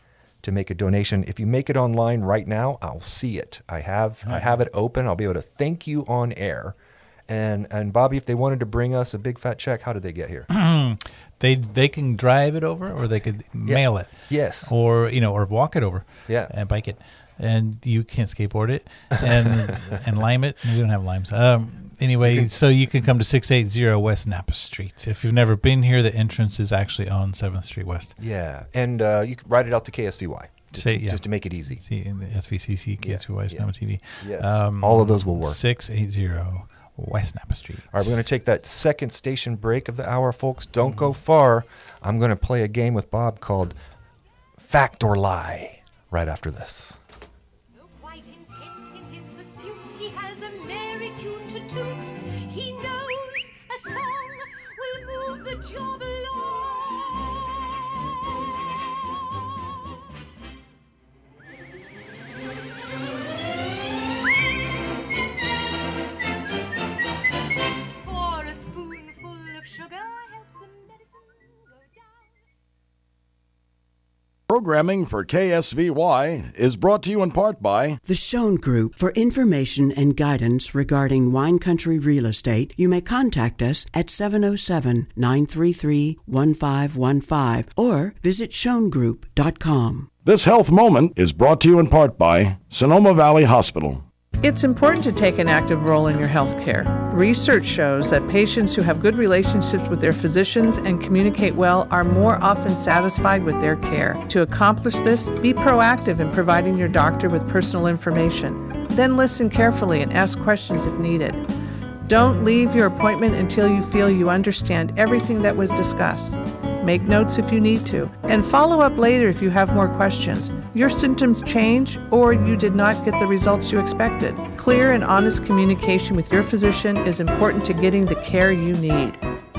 to make a donation. If you make it online right now, I'll see it. I have I have it open. I'll be able to thank you on air. And and Bobby, if they wanted to bring us a big fat check, how did they get here?
they they can drive it over, or they could
Yeah.
mail it.
Yes.
Or you know, or walk it over.
Yeah.
And bike it, and you can't skateboard it, and and lime it. We don't have limes. Um. Anyway, you can, so you can come to six eighty West Napa Street. If you've never been here, the entrance is actually on seventh Street West.
Yeah, and uh, you can write it out to K S V Y. Just,
Say,
to,
yeah.
just to make it easy.
See in the S V C C, K S V Y,
Yeah,
Napa T V.
Yes,
Um,
all of those will work.
six eighty West Napa Street.
All right, we're going to take that second station break of the hour, folks. Don't go far. I'm going to play a game with Bob called Fact or Lie right after this.
Quite intent in his pursuit, he has a merry tune to toot. He knows a song will move the job along. For a spoonful of sugar helps the medicine go down.
Programming for K S V Y is brought to you in part by
The Schoen Group. For information and guidance regarding wine country real estate, you may contact us at seven oh seven, nine three three, one five one five or visit schoen group dot com.
This health moment is brought to you in part by Sonoma Valley Hospital.
It's important to take an active role in your health care. Research shows that patients who have good relationships with their physicians and communicate well are more often satisfied with their care. To accomplish this, be proactive in providing your doctor with personal information. Then listen carefully and ask questions if needed. Don't leave your appointment until you feel you understand everything that was discussed. Make notes if you need to, and follow up later if you have more questions. Your symptoms change, or you did not get the results you expected. Clear and honest communication with your physician is important to getting the care you need.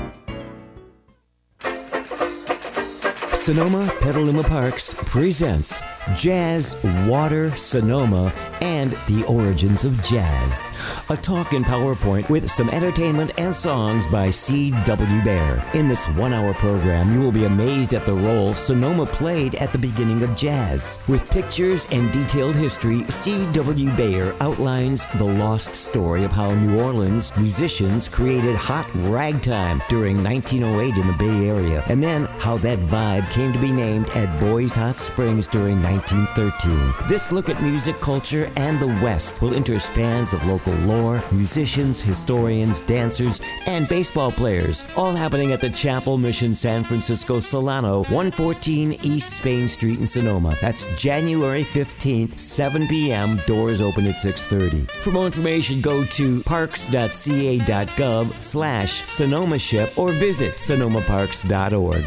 Sonoma Petaluma Parks presents Jazz Water Sonoma and the Origins of Jazz. A talk in PowerPoint with some entertainment and songs by C W Bear. In this one-hour program, you will be amazed at the role Sonoma played at the beginning of jazz. With pictures and detailed history, C W Bear outlines the lost story of how New Orleans musicians created hot ragtime during nineteen oh eight in the Bay Area, and then how that vibe came to be named at Boys Hot Springs during nineteen thirteen. This look at music culture and the West will interest fans of local lore, musicians, historians, dancers, and baseball players. All happening at the Chapel Mission San Francisco Solano, one fourteen East Spain Street in Sonoma. That's January fifteenth, seven p.m. Doors open at six thirty. For more information, go to parks.ca.gov slash Sonoma Ship or visit sonoma parks dot org.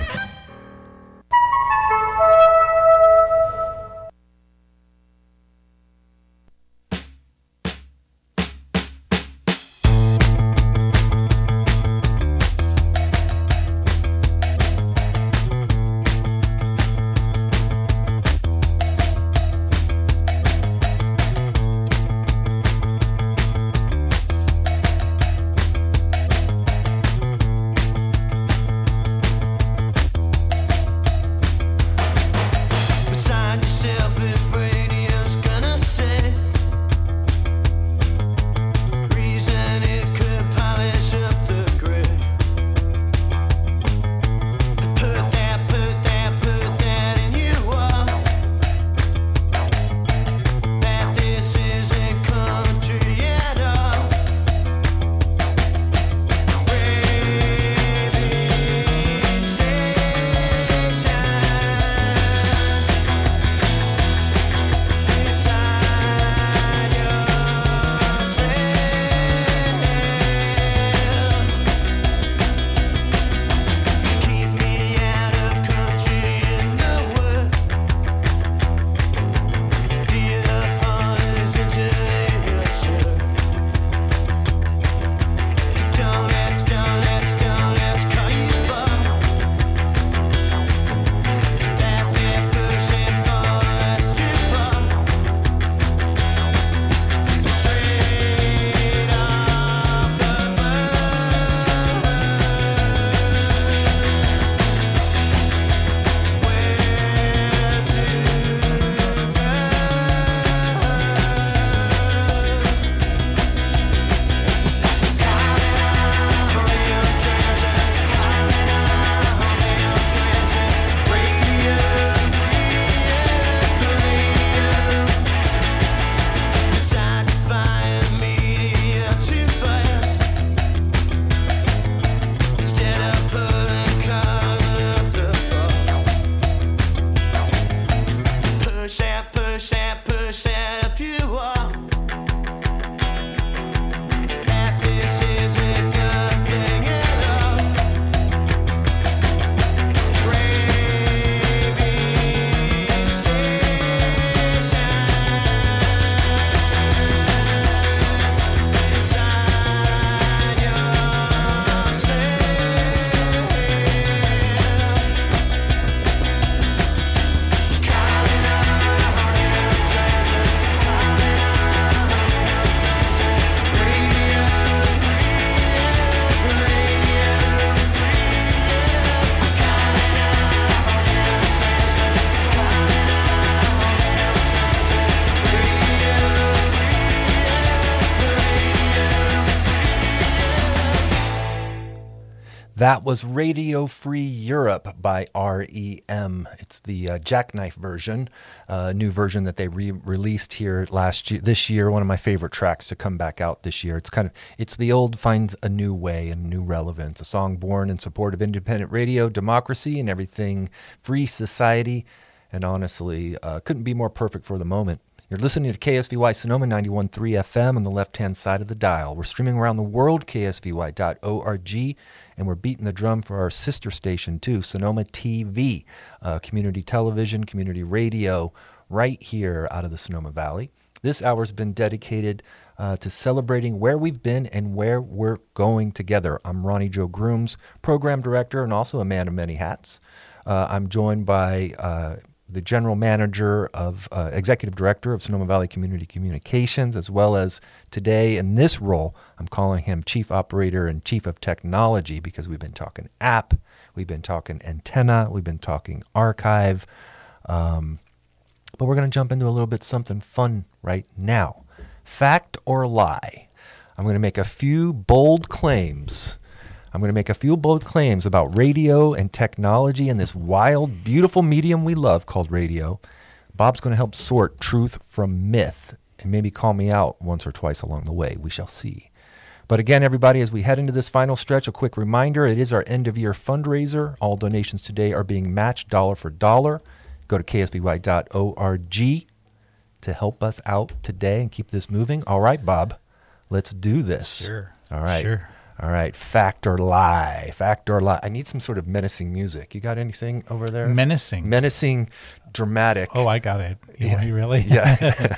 That was Radio Free Europe by R E M. It's the uh, Jackknife version, a uh, new version that they re-released here last year, this year. One of my favorite tracks to come back out this year. It's kind of, it's the old finds a new way and new relevance. A song born in support of independent radio, democracy, and everything free society. And honestly, uh, couldn't be more perfect for the moment. You're listening to K S V Y Sonoma ninety-one point three F M on the left-hand side of the dial. We're streaming around the world, K S V Y dot org, and we're beating the drum for our sister station, too, Sonoma T V, uh, community television, community radio, right here out of the Sonoma Valley. This hour's been dedicated uh, to celebrating where we've been and where we're going together. I'm Ronnie Joe Grooms, program director and also a man of many hats. Uh, I'm joined by... Uh, the general manager of, uh, executive director of Sonoma Valley Community Communications, as well as today in this role, I'm calling him chief operator and chief of technology because we've been talking app, we've been talking antenna, we've been talking archive, um, but we're going to jump into a little bit something fun right now. Fact or lie? I'm going to make a few bold claims. I'm going to make a few bold claims about radio and technology and this wild, beautiful medium we love called radio. Bob's going to help sort truth from myth and maybe call me out once or twice along the way. We shall see. But again, everybody, as we head into this final stretch, a quick reminder, it is our end-of-year fundraiser. All donations today are being matched dollar for dollar. Go to K S V Y dot org to help us out today and keep this moving. All right, Bob, let's do this.
Sure.
All right.
Sure.
All right, fact or lie, fact or lie. I need some sort of menacing music. You got anything over there?
Menacing.
Menacing, dramatic.
Oh, I got it. You,
yeah.
you really?
Yeah.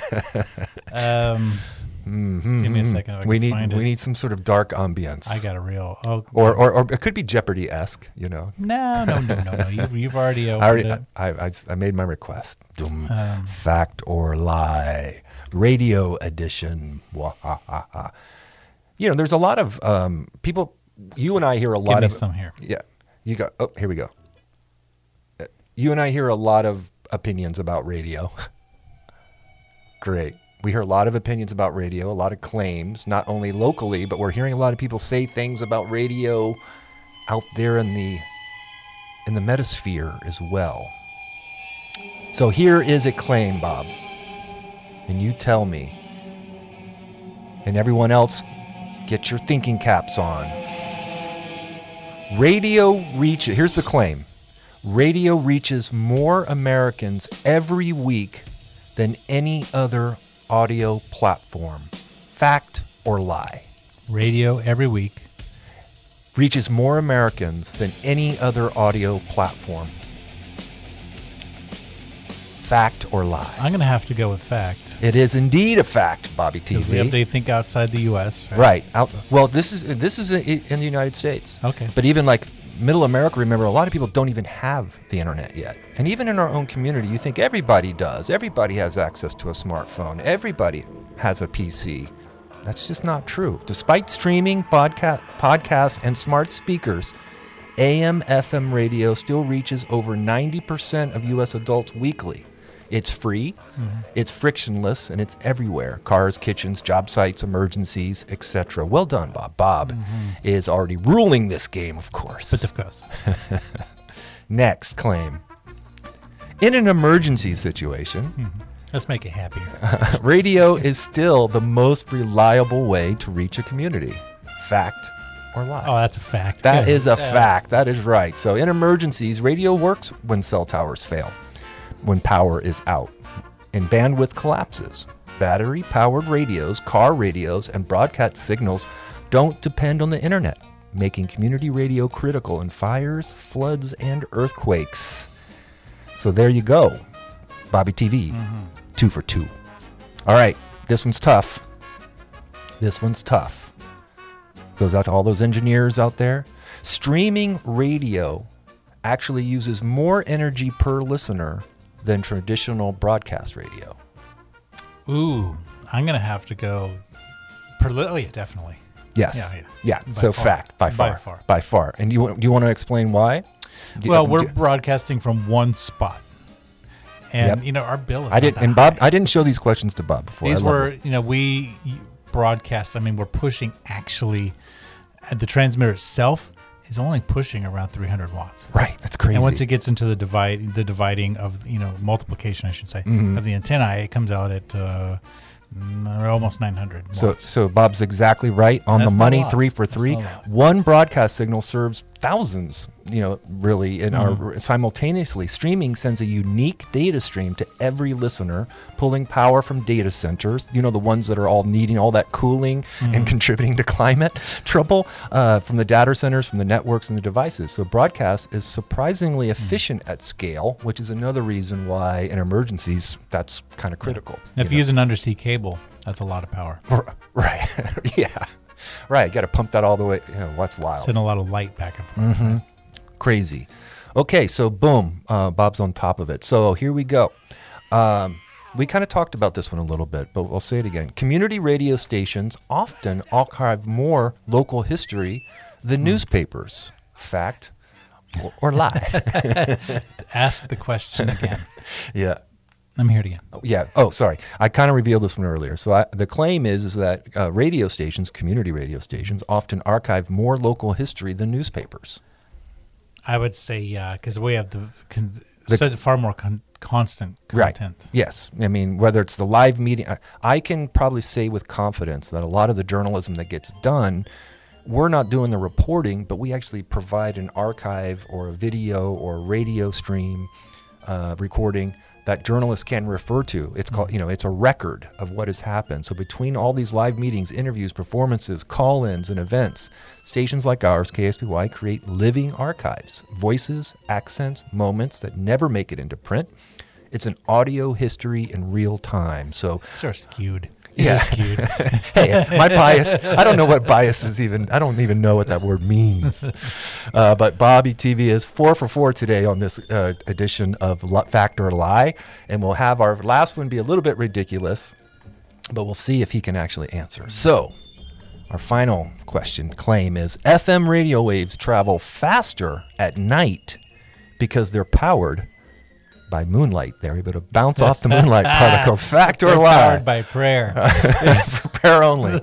um,
mm-hmm.
Give me a second. I
we
can
need
find
we
it.
need some sort of dark ambience.
I got a real. Oh,
or, or or it could be Jeopardy-esque, you know.
No, no, no, no, no. You've, you've already opened
I already,
it.
I, I, I made my request. Dum.
Um,
fact or lie, radio edition. Wah-ha-ha-ha. You know, there's a lot of um, people. You and I hear a lot
Give me
of
some here.
Yeah, you got. Oh, here we go. Uh, you and I hear a lot of opinions about radio. Great. We hear a lot of opinions about radio, a lot of claims, not only locally, but we're hearing a lot of people say things about radio out there in the in the metasphere as well. So here is a claim, Bob, and you tell me, and everyone else, get your thinking caps on. Radio reaches, here's the claim, radio reaches more Americans every week than any other audio platform. Fact or lie?
Radio every week.
Reaches more Americans than any other audio platform. Fact or lie?
I'm going to have to go with fact.
It is indeed a fact, Bobby T V.
We have, they think outside the U S Right.
right. Out, well, this is this is in the United States.
Okay.
But even like Middle America, remember, a lot of people don't even have the internet yet. And even in our own community, you think everybody does. Everybody has access to a smartphone. Everybody has a P C. That's just not true. Despite streaming, podca- podcasts, and smart speakers, A M F M radio still reaches over ninety percent of U S adults weekly. It's free, mm-hmm. it's frictionless, and it's everywhere. Cars, kitchens, job sites, emergencies, et cetera. Well done, Bob. Bob mm-hmm. is already ruling this game, of course.
But of course.
Next claim. In an emergency situation,
mm-hmm. let's make it happier.
Radio is still the most reliable way to reach a community. Fact or lie?
Oh, that's a fact.
That
yeah.
is a
yeah.
fact. That is right. So in emergencies, radio works when cell towers fail, when power is out, and bandwidth collapses. Battery-powered radios, car radios, and broadcast signals don't depend on the internet, making community radio critical in fires, floods, and earthquakes. So there you go. Bobby T V, mm-hmm. two for two. All right, this one's tough. This one's tough. Goes out to all those engineers out there. Streaming radio actually uses more energy per listener than traditional broadcast radio.
Ooh, I'm going to have to go. Per li- oh, yeah, definitely.
Yes.
Yeah, yeah.
yeah.
By
So
far.
fact, by far.
By far.
By far. And do you, do you want to explain why? Do,
well,
uh,
we're
do,
broadcasting from one spot. And,
yep.
you know, our bill is
I didn't, And
high.
Bob, I didn't show these questions to Bob before.
These
I love
were,
it.
you know, we broadcast, I mean, we're pushing actually, the transmitter itself is only pushing around three hundred watts.
Right, that's crazy.
And once it gets into the divide, the dividing of, you know, multiplication, I should say,
Mhm.
of the antennae, it comes out at uh, mm, almost nine hundred watts.
So, so Bob's exactly right on
That's
the
not a
money.
lot.
Three for
That's
three.
not a lot.
One broadcast signal serves thousands. You know, really, in
Mhm.
our simultaneously streaming sends a unique data stream to every listener, pulling power from data centers. You know, the ones that are all needing all that cooling
Mhm.
and contributing to climate trouble uh, from the data centers, from the networks and the devices. So broadcast is surprisingly efficient at scale, which is another reason why in emergencies that's kind of critical.
If you
know?
use an undersea cable, that's a lot of power.
Right. Yeah. Right. Got to pump that all the way. You know, what's wild.
Send a lot of light back and forth.
Mhm.
Right?
Crazy. Okay. So boom, uh, Bob's on top of it. So here we go. Um, we kind of talked about this one a little bit, but we'll say it again. Community radio stations often archive more local history than newspapers. Fact or, or lie?
Ask the question again.
Yeah.
Let me hear it again.
Oh, yeah. Oh, sorry. I kind of revealed this one earlier. So I, the claim is is that uh, radio stations, community radio stations, often archive more local history than newspapers.
I would say, yeah, because we have the, con-
The-
such far more con- constant content.
Right. Yes. I mean, whether it's the live meeting, I, I can probably say with confidence that a lot of the journalism that gets done, we're not doing the reporting, but we actually provide an archive or a video or a radio stream uh, recording that journalists can refer to. It's called, you know, it's a record of what has happened. So between all these live meetings, interviews, performances, call-ins, and events, stations like ours, K S B Y, create living archives, voices, accents, moments that never make it into print. It's an audio history in real time. So
Sort of skewed.
yeah.
It's skewed.
Hey, my bias, I don't know what bias is even, I don't even know what that word means. Uh, but Bobby T V is four for four today on this uh, edition of L- Fact or Lie. And we'll have our last one be a little bit ridiculous, but we'll see if he can actually answer. So our final question claim is F M radio waves travel faster at night because they're powered by moonlight. They're able to bounce off the moonlight particles. Fact or
They're
lie?
Powered by prayer.
For prayer only.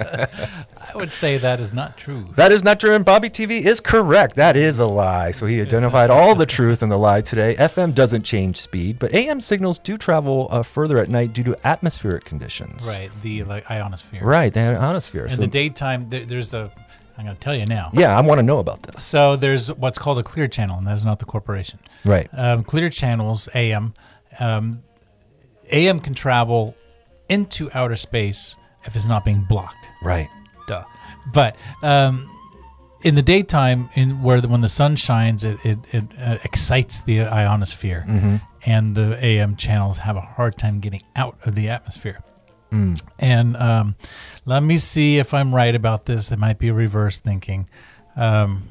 I would say that is not true.
That is not true, and Bobby T V is correct. That is a lie. So he identified all the truth and the lie today. F M doesn't change speed, but A M signals do travel uh, further at night due to atmospheric conditions.
Right, the like ionosphere.
Right, the ionosphere.
In
So-
the daytime, there, there's a, I'm going to tell you now.
Yeah, I want to know about this.
So there's what's called a clear channel, and that is not the corporation.
Right.
Um, clear channels, A M. Um, A M can travel into outer space if it's not being blocked.
Right.
Duh. But um, in the daytime, in where the, when the sun shines, it it, it uh, excites the ionosphere,
Mhm.
and the A M channels have a hard time getting out of the atmosphere.
Mm.
And um, let me see if I'm right about this. It might be reverse thinking. Um,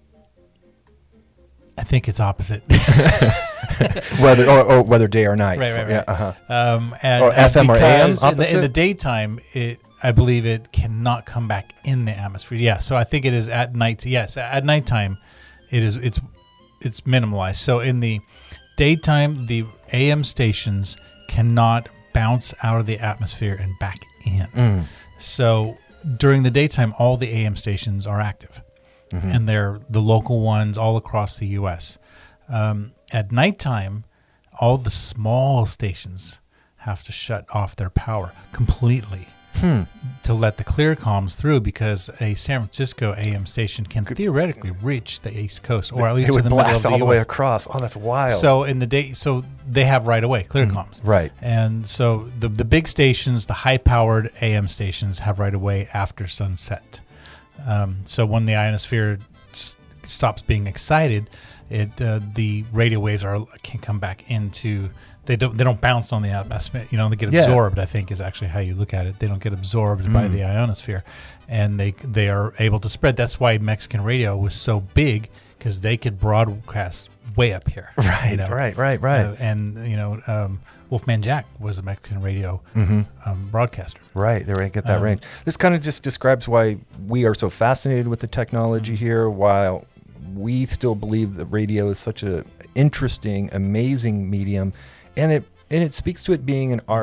I think it's opposite.
whether or, or whether day or night.
Right, right, right.
Yeah, uh-huh.
Um, and,
or
and
F M or A M.
because in the, in the
opposite?
daytime, it I believe it cannot come back in the atmosphere. Yeah, so I think it is at night. Yes, at nighttime, it is. It's it's minimalized. So in the daytime, the A M stations cannot bounce out of the atmosphere and back in.
Mm.
So during the daytime, all the A M stations are active,
Mhm.
and they're the local ones all across the U S Um, at nighttime, all the small stations have to shut off their power completely
Hmm.
to let the clear comms through, because a San Francisco A M station can theoretically reach the East Coast, or at least
it
to
would
the middle
blast
of the
all the way
U S.
across. Oh, that's wild.
So in the day, so they have right away clear
Mm,
comms,
right.
And so the the big stations, the high powered A M stations, have right away after sunset. Um, so when the ionosphere s- stops being excited, it uh, the radio waves are can come back into. They don't. They don't bounce on the atmosphere. You know, they get
Yeah.
absorbed. I think is actually how you look at it. They don't get absorbed by
Mm.
the ionosphere, and they they are able to spread. That's why Mexican radio was so big, because they could broadcast way up here.
Right,
you know?
right, right, right.
Uh, and you know, um, Wolfman Jack was a Mexican radio
Mhm.
um, broadcaster.
Right, they're get that
Um,
range. This kind of just describes why we are so fascinated with the technology
Mm-hmm.
here, while we still believe that radio is such a interesting, amazing medium, and it and it speaks to it being an art.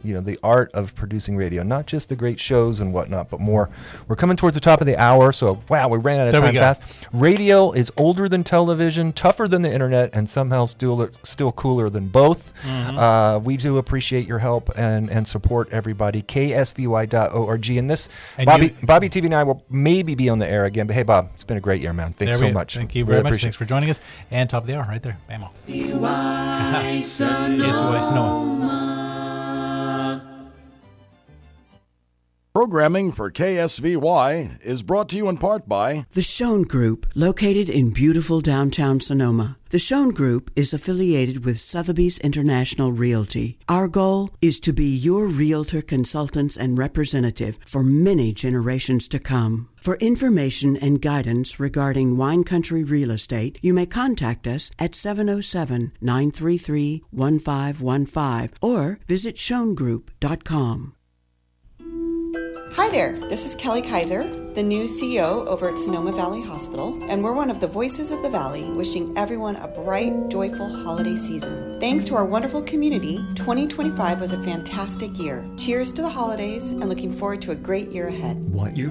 you know, the art of producing radio, not just the great shows and whatnot, but more. We're coming towards the top of the hour, so wow, we ran out of
There we
time
go.
fast. Radio is older than television, tougher than the internet, and somehow still still cooler than both.
Mhm.
Uh, we do appreciate your help and, and support everybody. K S V Y dot org. And this,
And
Bobby,
you-
Bobby T V and I will maybe be on the air again. But hey, Bob, it's been a great year, man. Thanks
There
so
we-
much.
Thank you
Really
very much.
appreciate
Thanks for joining us. And top of the hour, right there. Bam.
V Y Sonoma.
Yes, V Y Sonoma.
Programming for K S V Y is brought to you in part by
The Schoen Group, located in beautiful downtown Sonoma. The Schoen Group is affiliated with Sotheby's International Realty. Our goal is to be your realtor, consultants, and representative for many generations to come. For information and guidance regarding wine country real estate, you may contact us at seven oh seven, nine three three, one five one five or visit schoen group dot com.
Hi there, this is Kelly Kaiser, the new C E O over at Sonoma Valley Hospital, and we're one of the voices of the Valley, wishing everyone a bright, joyful holiday season. Thanks to our wonderful community, twenty twenty-five was a fantastic year. Cheers to the holidays, and looking forward to a great year ahead.
Want you